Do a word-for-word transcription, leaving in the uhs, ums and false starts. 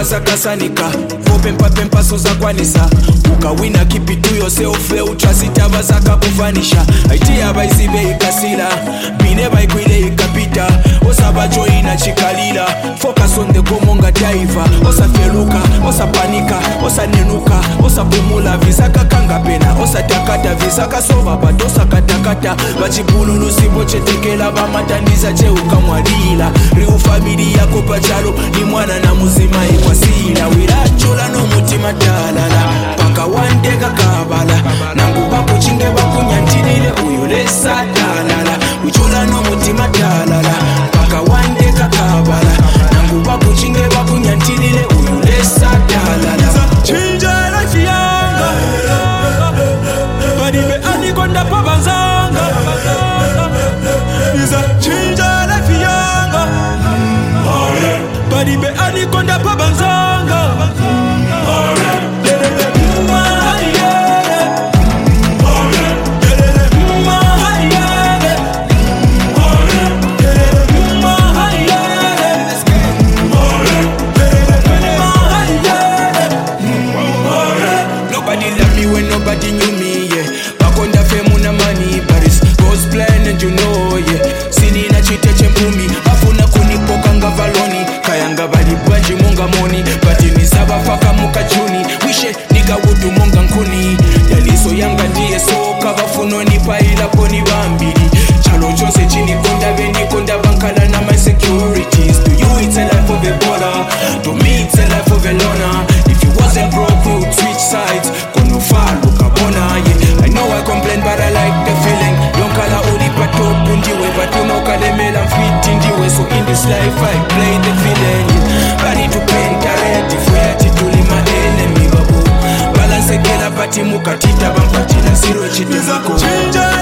vasakasanika popempa pempa sozakwanisa ukawina keep it to yourself utrasita vasakakufanisha aitia vaisive ikasila bine vaikwile ikapita osabajoina chikalila focus on the gomonga daiva osafeluka osapanika osanenuka osapumula visakakanga pena osatakata visakasova bato osakatakata vachipululu simbo chetekela vamatandiza cheukamwalila riu famili yako pachalo ni mwana na muzima ikwasila wirachula nomutima talala paka wandeka kabala nangu bakuchinge bakunyantilile uyu lesa talala uchula nomutima talala paka wandeka kabala nangu bakuchinge bakunyantilile uyu lesa talala chinja life yanga badibe anikonda pabanzanga iza chinja life yanga badibe anikonda pabanzanga nobody knew me, yeah. Bakonda fame una money, but it's God's plan and you know, yeah. Sini na chite chempumi, afuna kunipokanga valoni. Kayanga bali bwaji munga moni, bati misaba faka mukachuni. Wishe nika wudu munga nkuni. Yaliso yanga ndiye so kavafuno nipa ila poni bambili. Chalo chose chini konda veni konda bankala na my securities. To you it's a life of a baller, to me it's a life of a loner. If you wasn't broke we would switch sides. Kono far I know I complain but I like the feeling. Don't call out the pato punjiwe, but you know kalemela fit in the way. So in this life I play the feeling. Body to paint a red if we are tituli my enemy babu. Balance kela pati mukatita bampati na zero chiti zako.